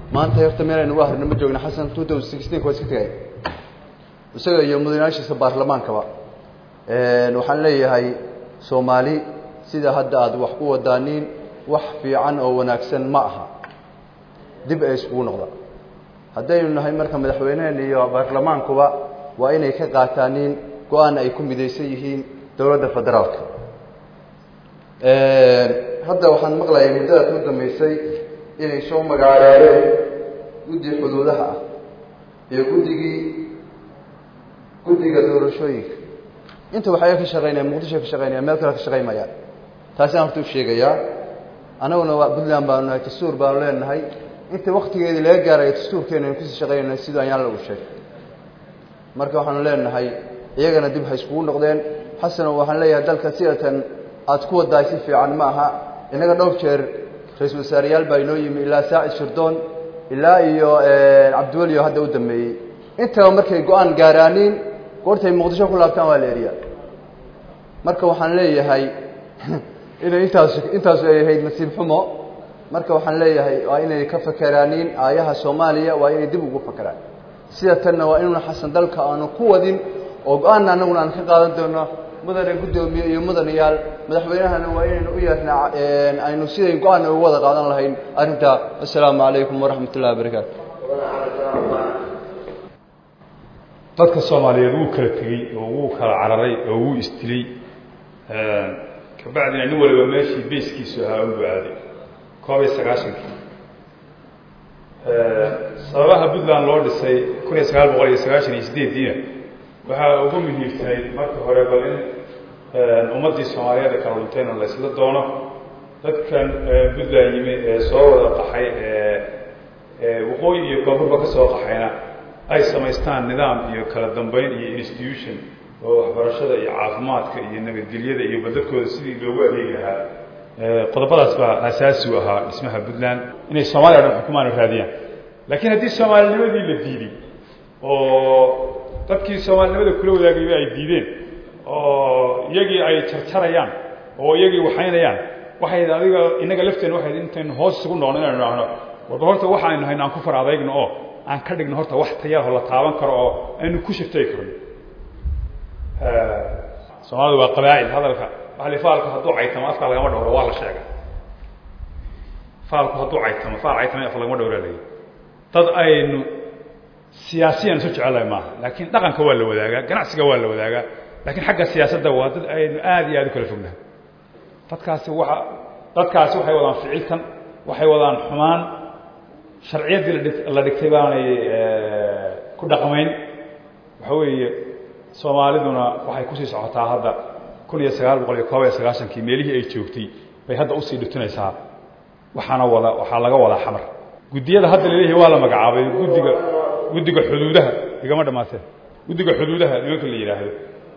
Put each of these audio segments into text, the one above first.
maanta horta meel aynu waa harnimo joogna xasan 2016 ko iska tagay isaga iyo mudanaashiisa baarlamaankaba waxaan leeyahay Soomaali sida hadda aad wax ku wadaaniin wax fiican oo wanaagsan ma aha dib ay isku noqda haddaynu nahay marka madaxweynaha iyo baarlamaankuba waa inay ka qaataaniin go'aan ay ku midaysan yihiin dawladda federaalka hadda waxaan maqlayaa muddada ku dhameysay inay soo magacaabeen guddi xuduudaha iyo guddiga doorashooyinka inta waxay ka shaqeynayaan muqdisho ka shaqeynayaan meel kale ka shaqeynayaan taasi aan horta u sheegayaa anaguna waa Puntland baan nahay dastuur baan leenahay inta waqtigeedii laga gaaray dastuurkeena ku shaqeynayna sidoo aan la u sheegay marka waxaan leenahay iyagana dib hay isku noqdeen xasan waxaan leeyahay dalka sidatan aad ku wadaay si fiican ma aha inaga dhowr jeer ra'iisul wasaarayaal baa inoo yimi ilaa Saacid Shirdoon ilaa iyo Cabdiwali hadda u dhameeyay inta markay go'aan gaaraaniin goortay muqdisho ku laabtaan waa leeriya marka waxaan leeyahay inay intaas ay ahayd nasiib xumo marka waxaan leeyahay waa inay ka fakaraaniin aayaha Soomaaliya waa inay dib ugu fakaraan sidatan waa inuu xasan dalka aanu ku wadin oo go'aan anaguna aan ka qaadan doono mudane gudoomiye iyo mudanayaal madaxweynahana waa inaynu u yeernaa aynu siday go'aan ugu wada qaadan lahayn arinta assalaamu calaykum waraxmatullaahi wabarakaatuh dadka Soomaaliyeed uu kala tagay oo uu kala cararay oo uu istilay kabacdina nin waliba meeshii beeskiisu ahaa uu aaday koob 90 sababaha Puntland loo dhisay 1998 waxa ugu muhiimsan marka hore bal in ummadii Soomaaliyeed kala lunteen la isla doono dadkan Puntland yimi soo wada qaxay waqooyi iyo koonfurba ka soo qaxayna ay samaystaan nidaam iyo kala dambeyn iyo institution oo waxbarashada iyo caafimaadka iyo nabadgelyada iyo badalkooda sidii loogu adeegi lahaa qodobadaas baa asaasi u ahaa ismaha Puntland inay Soomaaliya xukumaan raadiyaan laakiin haddii Soomaalinimadii la diiday oo dadkii Soomaalinimada kula wadaagay ay diideen oo iyagii ay jarjarayaan oo iyagii waxaynayaan waxay adiga inaga lafteen waxay intaan hoos ugu noqonayaan raahno warba horta waxa aynu haynaan ku faraadayno oo aan ka dhigno horta wax tayaha la taaban karo oo aynu ku shirtay karno Soomaalidu waa qabaa'il hadalka waxa faalka hadduu caytamo afka laga dhawro waa la sheegay faalku hadduu caytamo afka laga dhawralay dad aynu siyaasiyan soo jecelahay ma laakiin dhaqanka waa la wadaagaa ganacsiga waa la wadaagaa laakiin xagga siyaasadda waa dad aynu aad iyo aad u kala fognahay dadkaasi waxay wadaan ficilkan waxay wadaan xumaan sharciyadii la dhigtay baanay ku dhaqmayn waxa weeye Soomaaliduna waxay ku sii socotaa hadda 1999 meelihii ay joogtay bay hadda u sii dhitunaysaa waxa laga wada xamar gudiyada hadda leeyahay waa la magacaabay guddiga xuduudaha igama dhamaatay guddiga xuduudaha nimanka la yiraahdo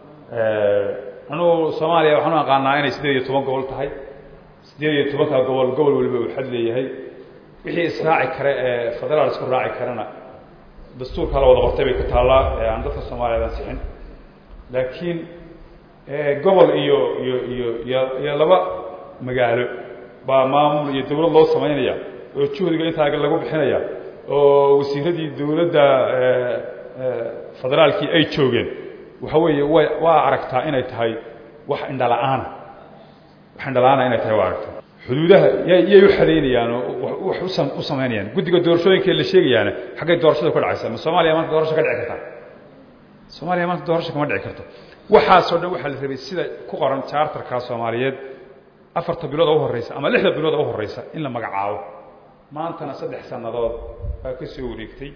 Soomaaliya waxaan aqaanaa inay 18 gobol tahay 18 gobol waliba uu xad leeyahay wixii israaci kare federaal isku raaci karana dastuurka la wada qortay bay ku taalaa aan dadka Soomaaliyeed ansixin laakiin gobol iyo laba magaalo baa maamul iyo dawlad loo sameeynaya oo juhdiga inta lagu bixinaya oo wasiiradii dawladda federaalkii ay joogeen waxa weeye waa aragtaa inay tahay wax indhala'aan inay tahay waa aragtaa xuduudaha yay u xadeynayaan wax u sameynayaan guddiga doorashooyinka la sheegayaan xagay doorashada ku dhacaysa Soomaaliya maanta doorasho ka dhici karta Soomaaliya maanta doorasho kama dhici karto waxa soo dhow waxa la rabay sida ku qoran charterka Soomaaliyeed 4 bilood oo horeysa ama 6 bilood oo horeysa in la magacaabo maantana 3 sanadood baa ka soo wareegtay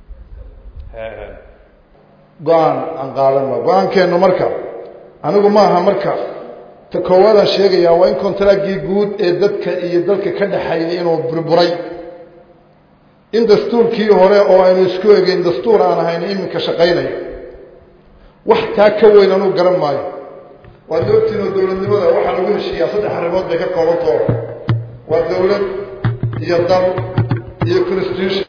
go'aan aan qaadanno go'aankeenu marka anigu ma aha marka ta koowada sheegaya waa in kontraagii guud ee dadka iyo dalka ka dhaxayay inuu burburay in dastuurkii hore oo aynu isku eegeen dastuur aan ahayn iminka shaqeynaya wax taa ka weyn anu garan maayo waa doortiino dawladnimada waxa lagu heshiiyaa 3 arrimood bay ka koobanto waa dawlad iyo dal iyo constitution